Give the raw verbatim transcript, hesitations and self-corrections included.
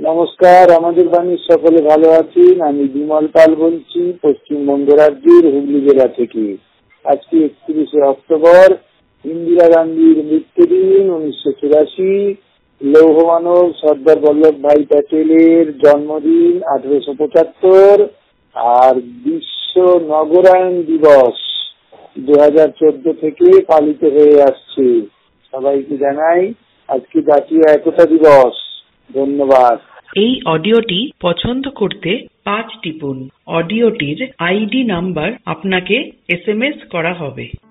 নমস্কার, আমাদের বাণীর সকলে ভালো আছেন। আমি বিমল পাল বলছি, পশ্চিমবঙ্গ রাজ্যের হুগলি জেলা থেকে। আজকে একত্রিশে অক্টোবর, ইন্দিরা গান্ধীর মৃত্যুদিন, উনিশশো চুরাশি। লৌহ মানব সর্দার বল্লভ ভাই প্যাটেলের জন্মদিন আঠারোশো পঁচাত্তর। আর বিশ্ব নগরায়ণ দিবস দু হাজার চোদ্দ থেকে পালিত হয়ে আসছে। সবাইকে জানাই আজকে জাতীয় একতা দিবস। ধন্যবাদ। এই অডিওটি পছন্দ করতে পাঁচ টিপুন। অডিওটির আইডি নাম্বার আপনাকে এস এম এস করা হবে।